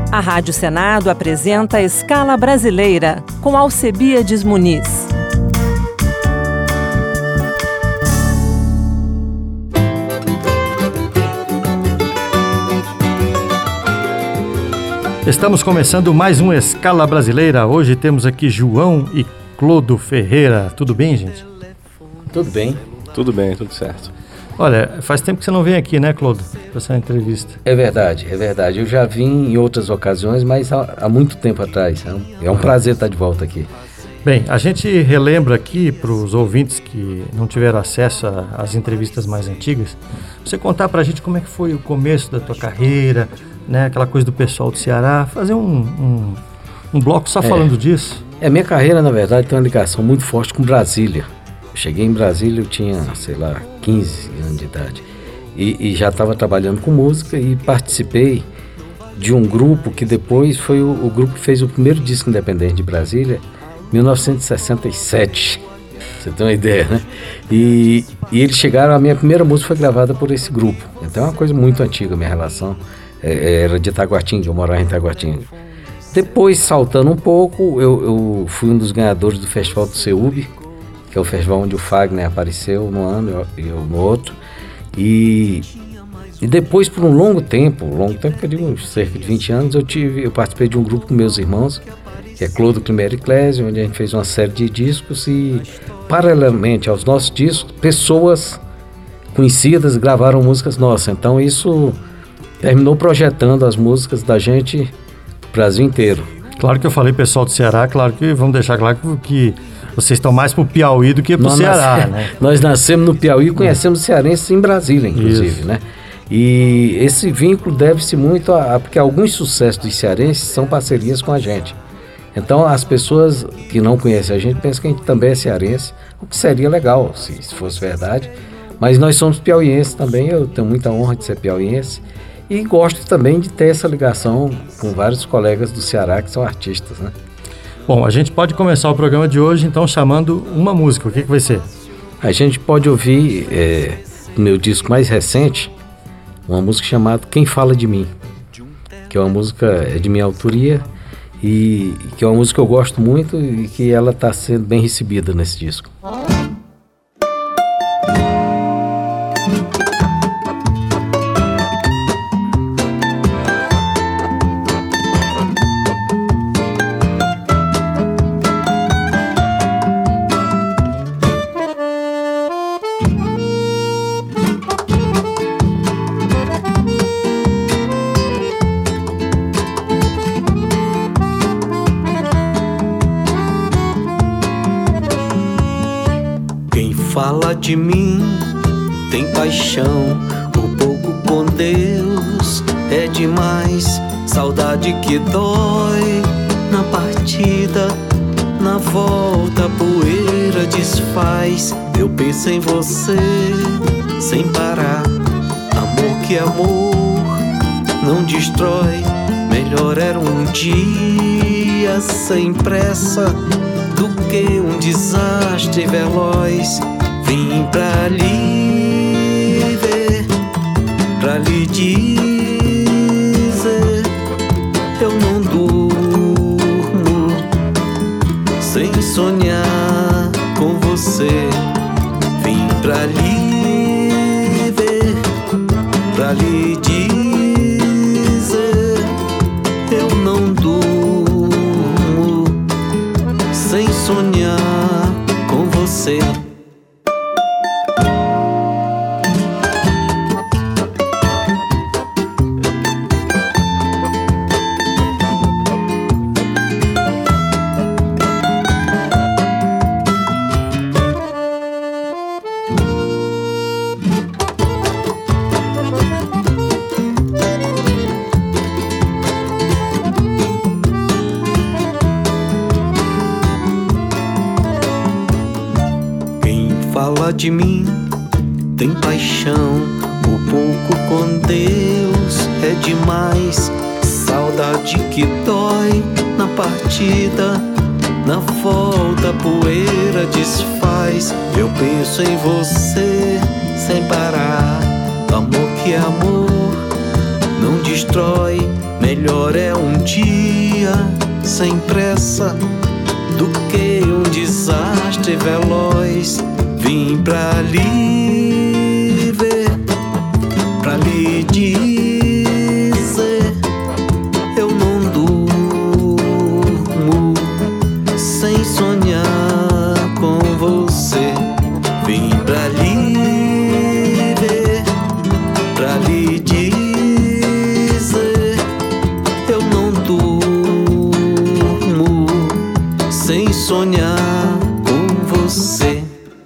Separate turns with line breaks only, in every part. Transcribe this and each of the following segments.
A Rádio Senado apresenta Escala Brasileira, com Alcebiades Muniz.
Estamos começando mais um Escala Brasileira. Hoje temos aqui João e Clodo Ferreira. Tudo bem, gente?
Tudo bem.
Tudo bem, tudo certo.
Olha, faz tempo que você não vem aqui, né, Clodo, para essa entrevista.
É verdade. Eu já vim em outras ocasiões, mas há muito tempo atrás. É um prazer estar de volta aqui.
Bem, a gente relembra aqui para os ouvintes que não tiveram acesso às entrevistas mais antigas, você contar para a gente como é que foi o começo da tua carreira, né, aquela coisa do pessoal do Ceará, fazer um bloco só falando disso.
Minha carreira, na verdade, tem uma ligação muito forte com Brasília. Eu cheguei em Brasília, eu tinha, 15 anos de idade. E já estava trabalhando com música e participei de um grupo que depois foi o grupo que fez o primeiro disco independente de Brasília, 1967. Você tem uma ideia, né? E eles chegaram, a minha primeira música foi gravada por esse grupo. Então é uma coisa muito antiga a minha relação. Era de Taguatinga, eu morava em Taguatinga. Depois, saltando um pouco, eu fui um dos ganhadores do Festival do Ceúbe, que é o festival onde o Fagner apareceu no ano e eu no outro. E depois, por um longo tempo que eu digo cerca de 20 anos, eu participei de um grupo com meus irmãos, que é Clodo, Climério e Clésio, onde a gente fez uma série de discos e, paralelamente aos nossos discos, pessoas conhecidas gravaram músicas nossas. Então isso terminou projetando as músicas da gente no Brasil inteiro.
Claro que eu falei pessoal do Ceará, claro que vamos deixar claro que vocês estão mais pro Piauí do que pro Ceará, né?
Nós nascemos no Piauí e conhecemos cearenses em Brasília, inclusive, né? E esse vínculo deve-se muito porque alguns sucessos dos cearenses são parcerias com a gente. Então as pessoas que não conhecem a gente pensam que a gente também é cearense, o que seria legal se fosse verdade. Mas nós somos piauienses também, eu tenho muita honra de ser piauiense. E gosto também de ter essa ligação com vários colegas do Ceará que são artistas, né?
Bom, a gente pode começar o programa de hoje, então, chamando uma música. O que vai ser?
A gente pode ouvir, no meu disco mais recente, uma música chamada Quem Fala de Mim, que é uma música de minha autoria e que é uma música que eu gosto muito e que ela está sendo bem recebida nesse disco.
Fala de mim, tem paixão, o pouco com Deus é demais. Saudade que dói na partida, na volta a poeira desfaz. Eu penso em você sem parar. Amor que amor não destrói. Melhor era um dia sem pressa do que um desastre veloz. Vim pra lhe ver, pra lhe dizer, eu não durmo sem sonhar com você. Vim pra lhe ver, pra lhe dizer, eu não durmo sem sonhar com você. Fala de mim, tem paixão, o pouco com Deus é demais. Saudade que dói na partida, na volta a poeira desfaz. Eu penso em você sem parar. Amor que amor não destrói. Melhor é um dia sem pressa do que um desastre veloz. Vim pra lhe ver, pra lhe dizer, eu não durmo sem sonhar com você. Vim pra lhe ver, pra lhe dizer, eu não durmo sem sonhar com você.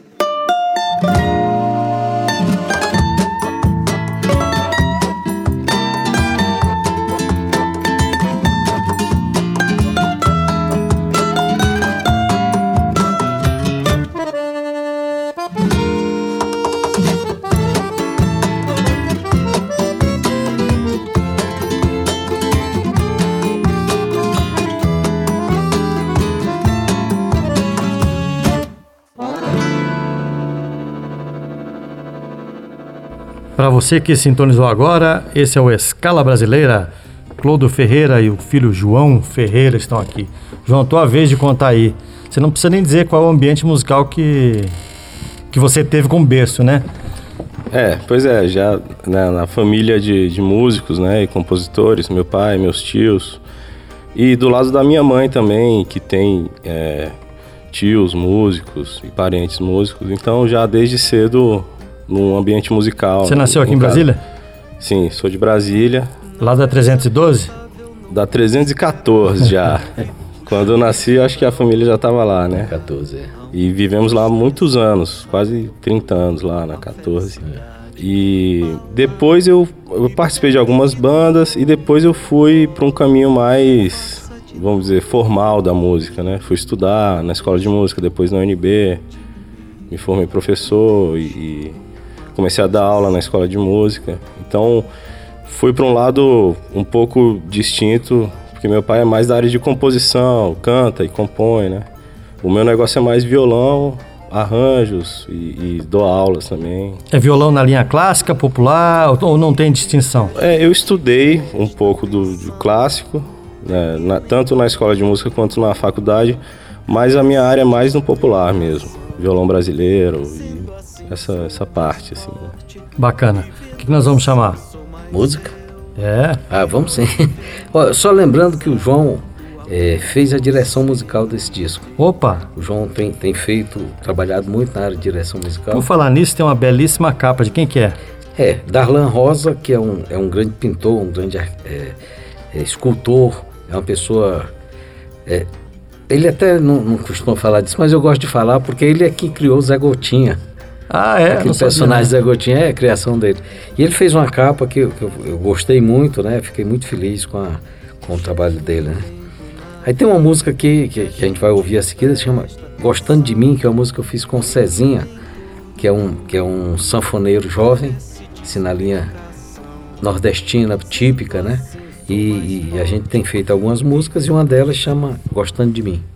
Para você que sintonizou agora, esse é o Escala Brasileira. Clodo Ferreira e o filho João Ferreira estão aqui. João, tua vez de contar aí. Você não precisa nem dizer qual é o ambiente musical que você teve como berço, né?
Pois é, já na família de músicos, né, e compositores, meu pai, meus tios, e do lado da minha mãe também, que tem tios músicos e parentes músicos, então já desde cedo num ambiente musical.
Você nasceu aqui em Brasília?
Sim, sou de Brasília.
Lá da 312?
Da 314 já. Quando eu nasci, acho que a família já estava lá, né?
14,
E vivemos lá muitos anos, quase 30 anos lá na 14. E depois eu participei de algumas bandas e depois eu fui para um caminho mais, vamos dizer, formal da música, né? Fui estudar na escola de música, depois na UNB, me formei professor e comecei a dar aula na escola de música. Então fui para um lado um pouco distinto, porque meu pai é mais da área de composição, canta e compõe, né? O meu negócio é mais violão, arranjos e dou aulas também.
É violão na linha clássica, popular, ou não tem distinção?
Eu estudei um pouco do clássico, né, tanto na escola de música quanto na faculdade, mas a minha área é mais no popular mesmo. Violão brasileiro e essa parte, assim. Né?
Bacana. O que nós vamos chamar?
Música? Vamos sim. Só lembrando que o João fez a direção musical desse disco.
Opa!
O João tem trabalhado muito na área de direção musical.
Vou falar nisso, tem uma belíssima capa. De quem que é?
Darlan Rosa, que é um grande pintor, um grande escultor, é uma pessoa... ele até não costuma falar disso, mas eu gosto de falar porque ele é que criou o Zé Gotinha. Aquele personagem Zé Gotinha é a criação dele. E ele fez uma capa que eu gostei muito, né? Fiquei muito feliz com o trabalho dele, né? Aí tem uma música aqui que a gente vai ouvir a seguida, se chama Gostando de Mim, que é uma música que eu fiz com o Cezinha, que é um sanfoneiro jovem, assim, na linha nordestina típica, né? E a gente tem feito algumas músicas e uma delas chama Gostando de Mim.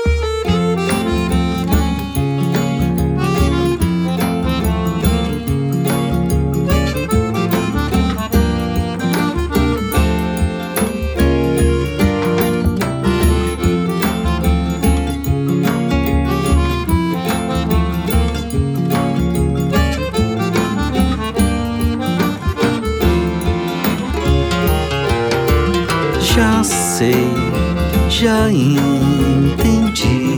Já sei, já entendi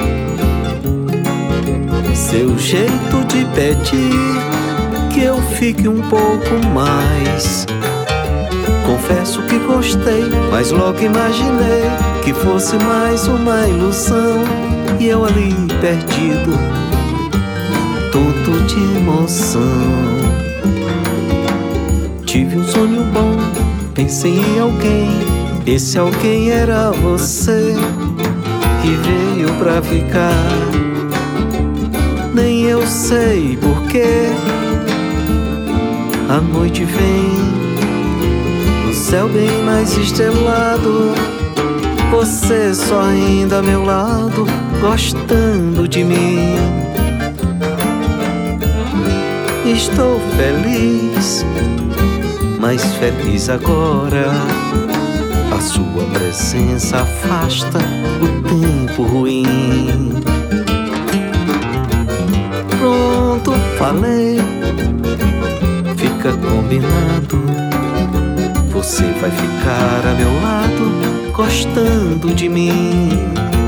seu jeito de pedir que eu fique um pouco mais. Confesso que gostei, mas logo imaginei que fosse mais uma ilusão. E eu ali perdido, tonto de emoção. Tive um sonho bom, pensei em alguém. Esse alguém era você, que veio pra ficar. Nem eu sei porquê. A noite vem, no céu bem mais estrelado, você sorrindo a meu lado, gostando de mim. Estou feliz, mais feliz agora. A sua presença afasta o tempo ruim. Pronto, falei, fica combinado. Você vai ficar a meu lado, gostando de mim.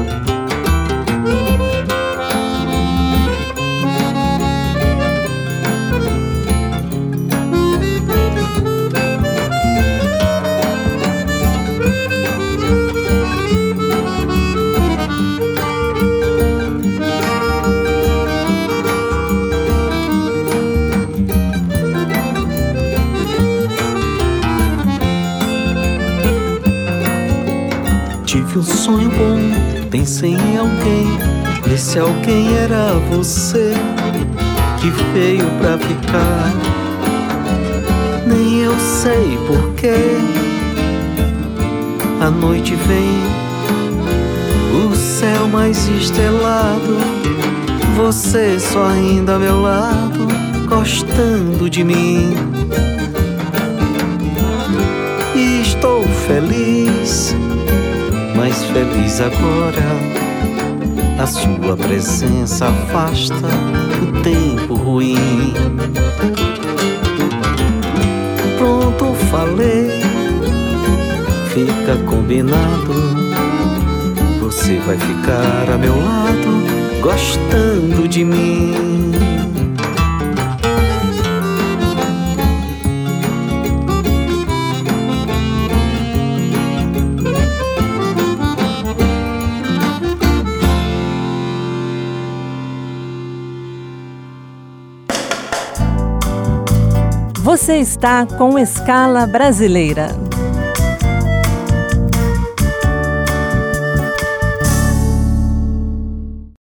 Tive um sonho bom, pensei em alguém. Esse alguém era você, que veio pra ficar. Nem eu sei porquê. A noite vem, o céu mais estrelado, você sorrindo ao meu lado, gostando de mim. E estou feliz, mais feliz agora. A sua presença afasta o tempo ruim. Pronto, falei, fica combinado. Você vai ficar a meu lado, gostando de mim.
Você está com Escala Brasileira.